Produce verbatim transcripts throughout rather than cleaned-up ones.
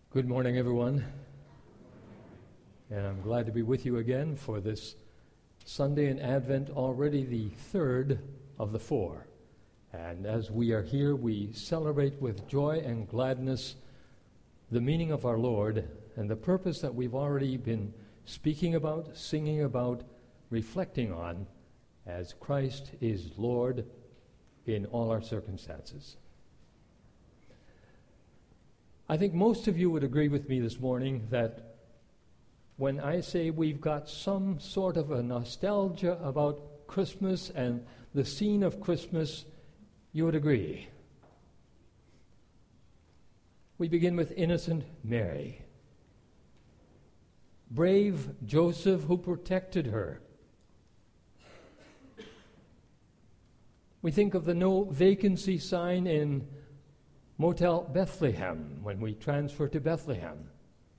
Good morning, everyone. And I'm glad to be with you again for this Sunday in Advent, already the third of the four. And as we are here, we celebrate with joy and gladness the meaning of our Lord and the purpose that we've already been speaking about, singing about, reflecting on, as Christ is Lord in all our circumstances. I think most of you would agree with me this morning that when I say we've got some sort of a nostalgia about Christmas and the scene of Christmas, you would agree. We begin with innocent Mary, brave Joseph who protected her. We think of the no vacancy sign in Motel Bethlehem when we transfer to Bethlehem.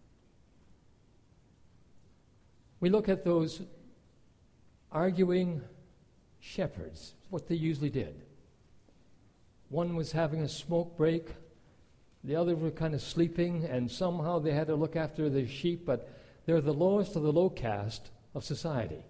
We look at those arguing shepherds, what they usually did. One was having a smoke break, the other were kind of sleeping, and somehow they had to look after their sheep, but they're the lowest of the low caste of society.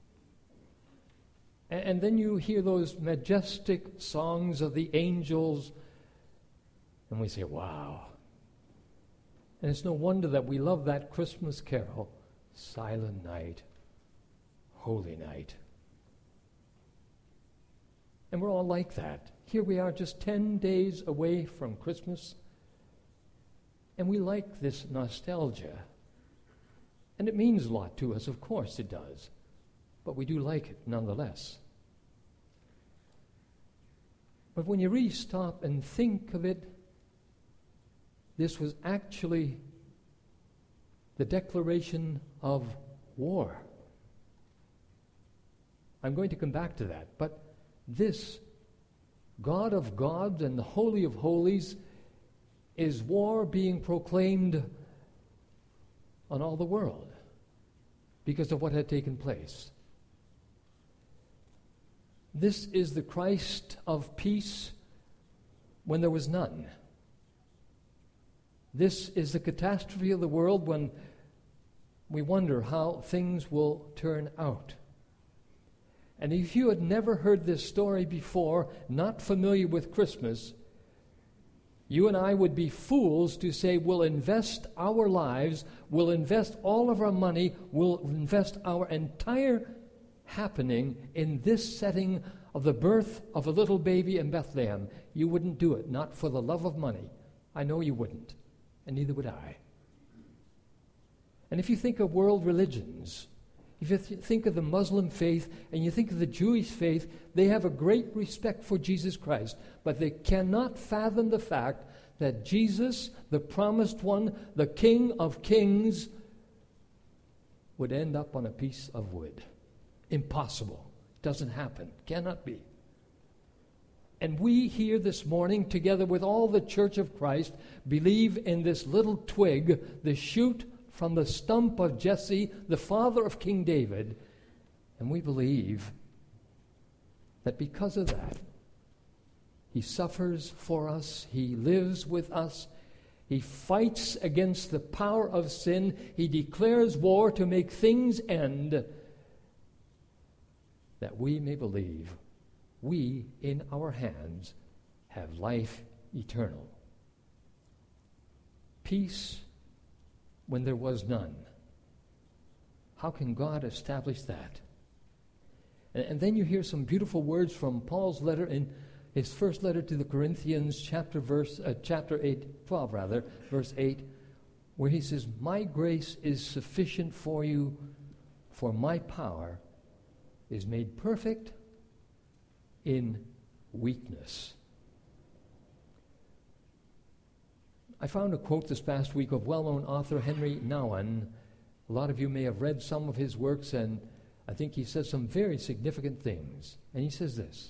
And, and then you hear those majestic songs of the angels, and we say, wow. And it's no wonder that we love that Christmas carol, Silent Night, Holy Night. And we're all like that. Here we are just ten days away from Christmas, and we like this nostalgia. And it means a lot to us, of course it does. But we do like it nonetheless. But when you really stop and think of it, this was actually the declaration of war. I'm going to come back to that. But this God of gods and the Holy of holies is war being proclaimed on all the world because of what had taken place. This is the Christ of peace when there was none. This is the catastrophe of the world when we wonder how things will turn out. And if you had never heard this story before, not familiar with Christmas, you and I would be fools to say we'll invest our lives, we'll invest all of our money, we'll invest our entire happening in this setting of the birth of a little baby in Bethlehem. You wouldn't do it, not for the love of money. I know you wouldn't. And neither would I. And if you think of world religions, if you th- think of the Muslim faith and you think of the Jewish faith, they have a great respect for Jesus Christ, but they cannot fathom the fact that Jesus, the promised one, the King of Kings, would end up on a piece of wood. Impossible. Doesn't happen. Cannot be. And we here this morning, together with all the Church of Christ, believe in this little twig, the shoot from the stump of Jesse, the father of King David. And we believe that because of that, he suffers for us, he lives with us, he fights against the power of sin, he declares war to make things end, that we may believe we, in our hands, have life eternal. Peace when there was none. How can God establish that? And, and then you hear some beautiful words from Paul's letter in his first letter to the Corinthians, chapter verse, uh, chapter eight, twelve rather, verse eight, where he says, "My grace is sufficient for you, for my power is made perfect in weakness." I found a quote this past week of well-known author Henry Nouwen. A lot of you may have read some of his works, and I think he says some very significant things. And he says this: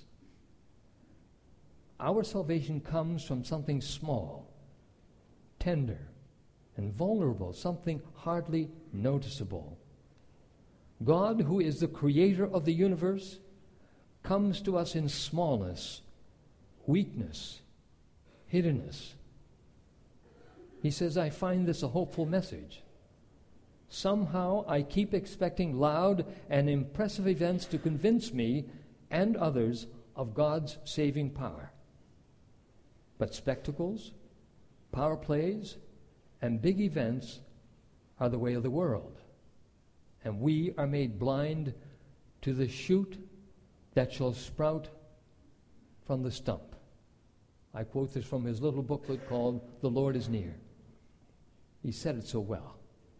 "Our salvation comes from something small, tender, and vulnerable, something hardly noticeable. God, who is the creator of the universe, comes to us in smallness, weakness, hiddenness. he says, I find this a hopeful message. Somehow I keep expecting loud and impressive events to convince me and others of God's saving power. But spectacles, power plays, and big events are the way of the world. And we are made blind to the shoot that shall sprout from the stump. I quote this from his little booklet called The Lord is Near. He said it so well.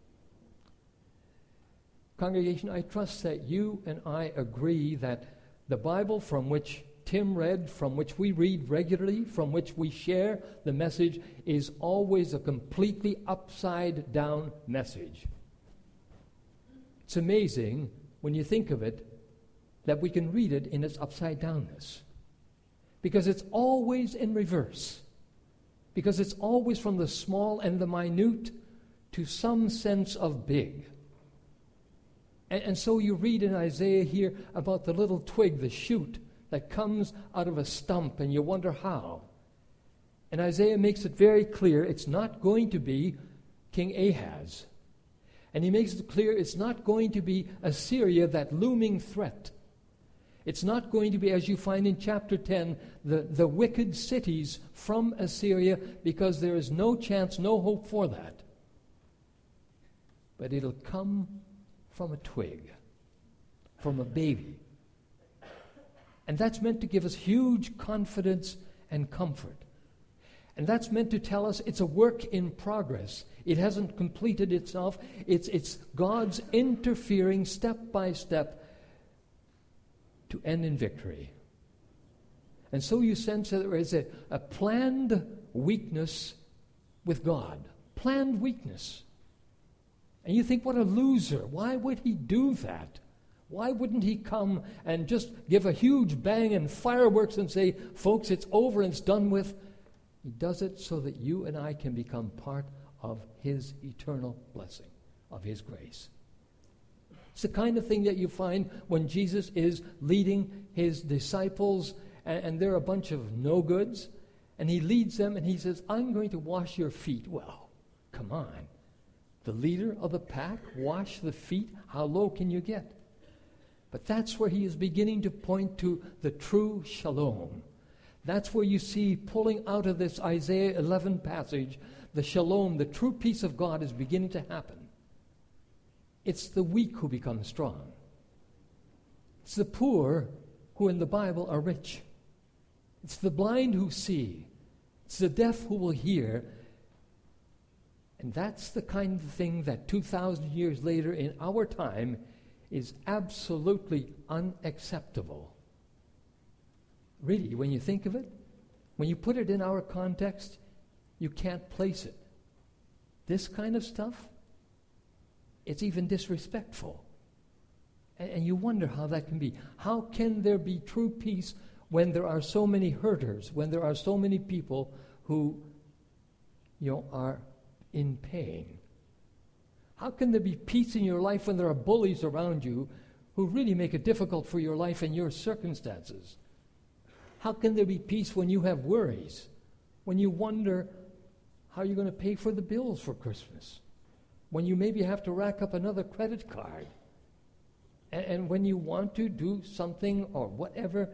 Congregation, I trust that you and I agree that the Bible from which Tim read, from which we read regularly, from which we share the message, is always a completely upside-down message. It's amazing, when you think of it, that we can read it in its upside-downness. Because it's always in reverse. Because it's always from the small and the minute to some sense of big. And, and so you read in Isaiah here about the little twig, the shoot, that comes out of a stump, and you wonder how. And Isaiah makes it very clear it's not going to be King Ahaz. And he makes it clear it's not going to be Assyria, that looming threat. It's not going to be, as you find in chapter ten, the, the wicked cities from Assyria, because there is no chance, no hope for that. But it'll come from a twig, from a baby. And that's meant to give us huge confidence and comfort. And that's meant to tell us it's a work in progress. It hasn't completed itself. It's, it's God's interfering step by step to end in victory. And so you sense that there is a, a planned weakness with God. Planned weakness. And you think, what a loser. Why would he do that? Why wouldn't he come and just give a huge bang and fireworks and say, folks, it's over and it's done with? He does it so that you and I can become part of his eternal blessing, of his grace. It's the kind of thing that you find when Jesus is leading his disciples, and, and they're a bunch of no-goods, and he leads them and he says, I'm going to wash your feet. Well, come on. The leader of the pack, wash the feet? How low can you get? But that's where he is beginning to point to the true shalom. That's where you see, pulling out of this Isaiah eleven passage, the shalom, the true peace of God is beginning to happen. It's the weak who become strong. It's the poor who in the Bible are rich. It's the blind who see. It's the deaf who will hear. And that's the kind of thing that two thousand years later in our time is absolutely unacceptable. Really, when you think of it, when you put it in our context, you can't place it. This kind of stuff, it's even disrespectful. And, and you wonder how that can be. How can there be true peace when there are so many hurters, when there are so many people who, you know, are in pain? How can there be peace in your life when there are bullies around you who really make it difficult for your life and your circumstances? How can there be peace when you have worries, when you wonder how you're going to pay for the bills for Christmas, when you maybe have to rack up another credit card, and, and when you want to do something or whatever,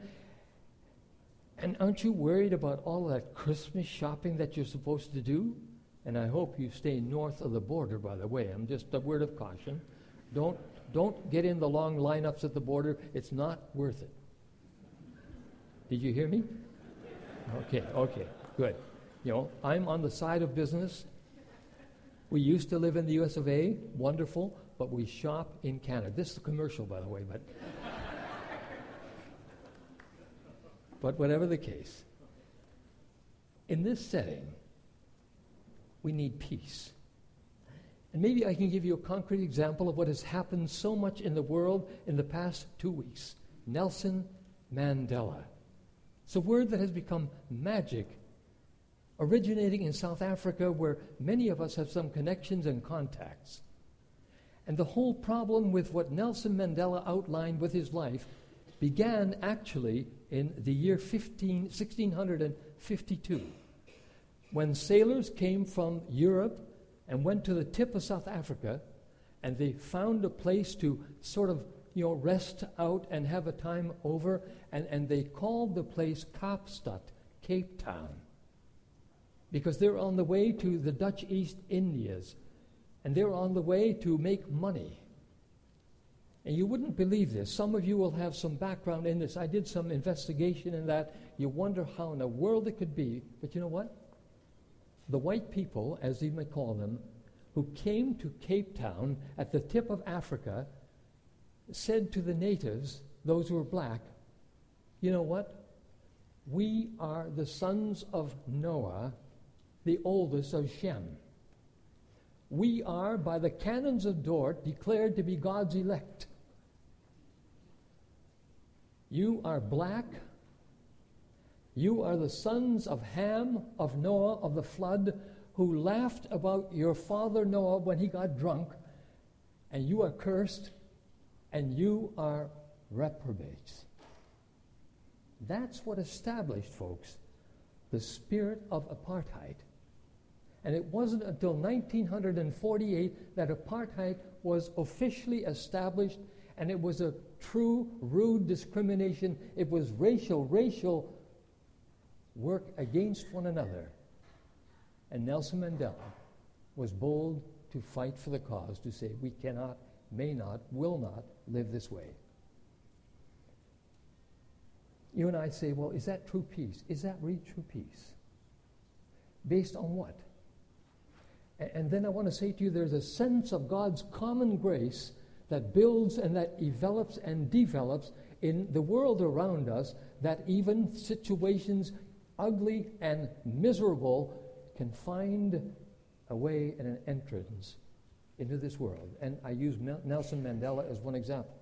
and aren't you worried about all that Christmas shopping that you're supposed to do? And I hope you stay north of the border, by the way. I'm just a word of caution. Don't, don't get in the long lineups at the border. It's not worth it. Did you hear me? Okay, okay, good. You know, I'm on the side of business. We used to live in the U S of A, wonderful, but we shop in Canada. This is a commercial, by the way, but but whatever the case, in this setting, we need peace. And maybe I can give you a concrete example of what has happened so much in the world in the past two weeks. Nelson Mandela. It's a word that has become magic, originating in South Africa, where many of us have some connections and contacts. And the whole problem with what Nelson Mandela outlined with his life began actually in the year fifteen, sixteen fifty-two. when sailors came from Europe and went to the tip of South Africa, and they found a place to sort of, you know, rest out and have a time over, and, and they called the place Kaapstad, Cape Town, because they're on the way to the Dutch East Indies, and they're on the way to make money. And you wouldn't believe this. Some of you will have some background in this. I did some investigation in that. You wonder how in the world it could be. But you know what? The white people, as you may call them, who came to Cape Town at the tip of Africa, said to the natives, those who were black, you know what? We are the sons of Noah, the oldest of Shem. We are, by the canons of Dort, declared to be God's elect. You are black. You are the sons of Ham, of Noah, of the flood, who laughed about your father Noah when he got drunk, and you are cursed, and you are reprobates. That's what established, folks, the spirit of apartheid. And it wasn't until nineteen forty-eight that apartheid was officially established, and it was a true, rude discrimination. It was racial, racial work against one another. And Nelson Mandela was bold to fight for the cause, to say we cannot, may not, will not live this way. You and I say, well, is that true peace? Is that really true peace? Based on what? A- and then I want to say to you, there's a sense of God's common grace that builds and that develops and develops in the world around us, that even situations ugly and miserable can find a way and an entrance into this world. And I use Mel- Nelson Mandela as one example.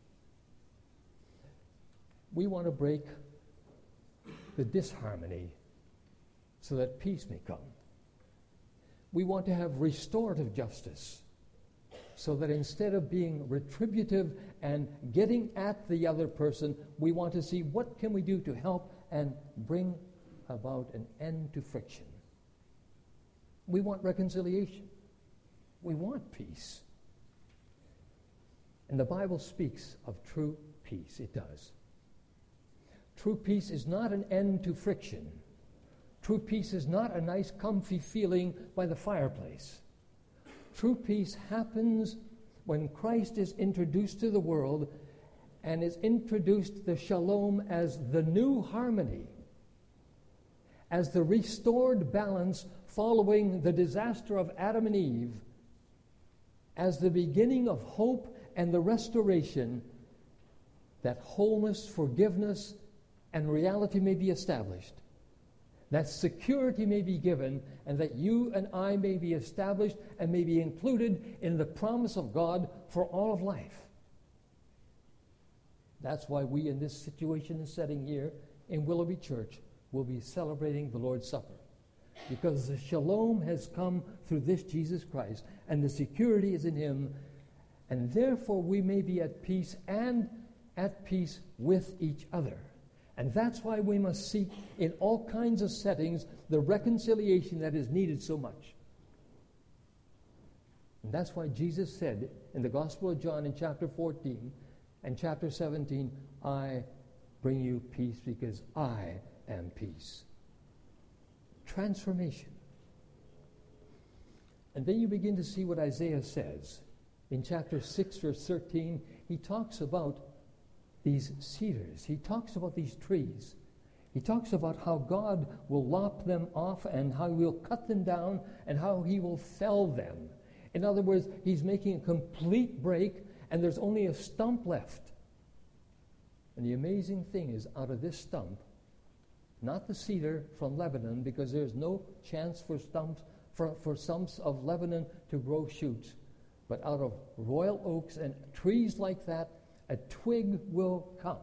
We want to break the disharmony so that peace may come. We want to have restorative justice so that instead of being retributive and getting at the other person, we want to see what can we do to help and bring about an end to friction. We want reconciliation. We want peace. And the Bible speaks of true peace. It does. True peace is not an end to friction. True peace is not a nice, comfy feeling by the fireplace. True peace happens when Christ is introduced to the world and is introduced the shalom as the new harmony, as the restored balance following the disaster of Adam and Eve, as the beginning of hope and the restoration, that wholeness, forgiveness, and reality may be established, that security may be given, and that you and I may be established and may be included in the promise of God for all of life. That's why we, in this situation and setting here in Willoughby Church, will be celebrating the Lord's Supper. Because the shalom has come through this Jesus Christ, and the security is in him, and therefore we may be at peace and at peace with each other. And that's why we must seek in all kinds of settings the reconciliation that is needed so much. And that's why Jesus said in the Gospel of John in chapter fourteen and chapter seventeen, I bring you peace because I am peace. Transformation. And then you begin to see what Isaiah says. In chapter six, verse thirteen, he talks about these cedars. He talks about these trees. He talks about how God will lop them off and how he will cut them down and how he will fell them. In other words, he's making a complete break and there's only a stump left. And the amazing thing is, out of this stump, not the cedar from Lebanon, because there's no chance for stumps for, for stumps of Lebanon to grow shoots, but out of royal oaks and trees like that, a twig will come.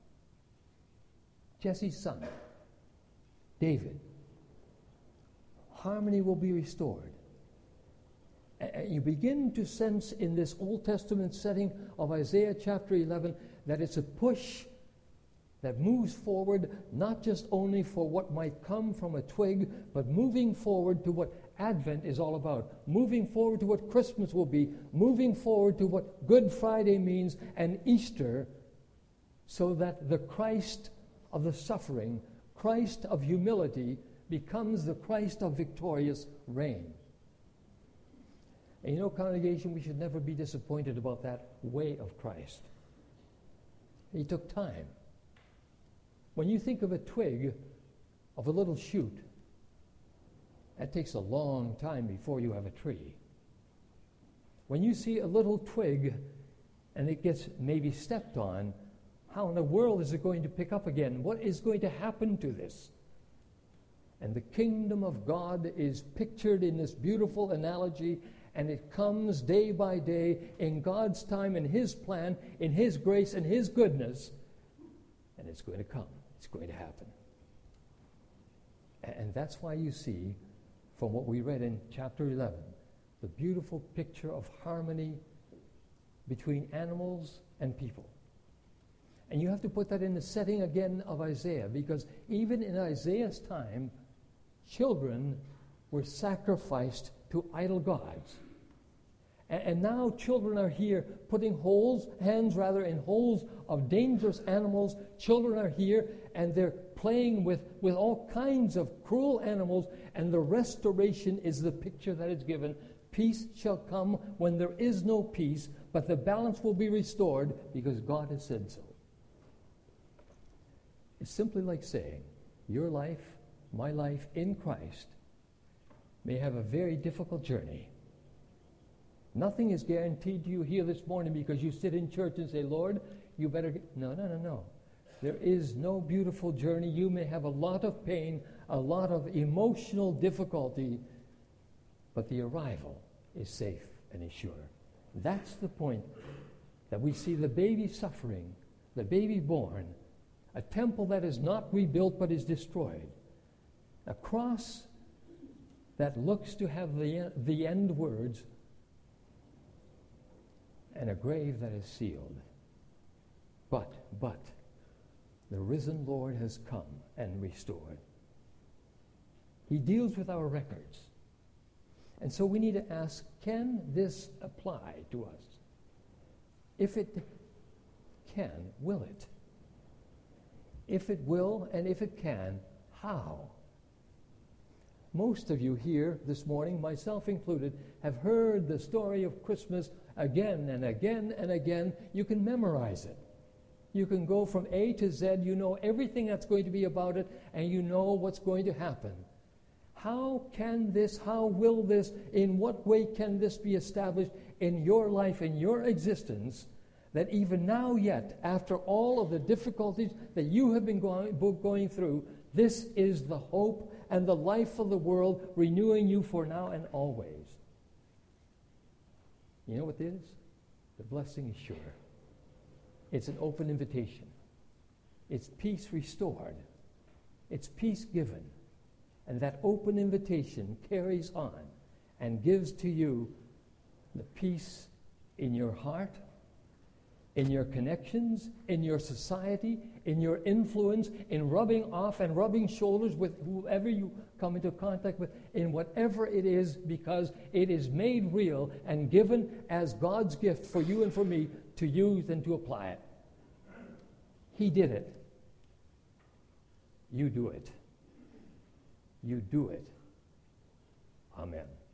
Jesse's son, David. Harmony will be restored. And you begin to sense in this Old Testament setting of Isaiah chapter eleven that it's a push that moves forward not just only for what might come from a twig, but moving forward to what Advent is all about, moving forward to what Christmas will be, moving forward to what Good Friday means and Easter, so that the Christ of the suffering, Christ of humility, becomes the Christ of victorious reign. And you know, congregation, we should never be disappointed about that way of Christ. He took time. When you think of a twig, of a little shoot, that takes a long time before you have a tree. When you see a little twig and it gets maybe stepped on, how in the world is it going to pick up again? What is going to happen to this? And the kingdom of God is pictured in this beautiful analogy, and it comes day by day in God's time, in His plan, in His grace, and His goodness. And it's going to come. It's going to happen. And that's why you see, from what we read in chapter eleven, the beautiful picture of harmony between animals and people. And you have to put that in the setting again of Isaiah, because even in Isaiah's time, children were sacrificed to idol gods. And, and now children are here putting holes, hands rather, in holes of dangerous animals. Children are here and they're playing with, with all kinds of cruel animals, and the restoration is the picture that is given. Peace shall come when there is no peace, but the balance will be restored because God has said so. It's simply like saying, your life, my life in Christ, may have a very difficult journey. Nothing is guaranteed to you here this morning because you sit in church and say, Lord, you better get... No, no, no, no. There is no beautiful journey. You may have a lot of pain, a lot of emotional difficulty, but the arrival is safe and is sure. That's the point, that we see the baby suffering, the baby born, a temple that is not rebuilt but is destroyed, a cross that looks to have the, the end words, and a grave that is sealed. But, but, the risen Lord has come and restored. He deals with our records. And so we need to ask, can this apply to us? If it can, will it? If it will, and if it can, how? Most of you here this morning, myself included, have heard the story of Christmas again and again and again. You can memorize it. You can go from A to Z. You know everything that's going to be about it, and you know what's going to happen. How can this, how will this, in what way can this be established in your life, in your existence, that even now yet, after all of the difficulties that you have been going, going through, this is the hope and the life of the world renewing you for now and always? You know what it is? The blessing is sure. It's an open invitation. It's peace restored. It's peace given. And that open invitation carries on and gives to you the peace in your heart, in your connections, in your society, in your influence, in rubbing off and rubbing shoulders with whoever you come into contact with, in whatever it is, because it is made real and given as God's gift for you and for me to use and to apply it. He did it. You do it. You do it. Amen.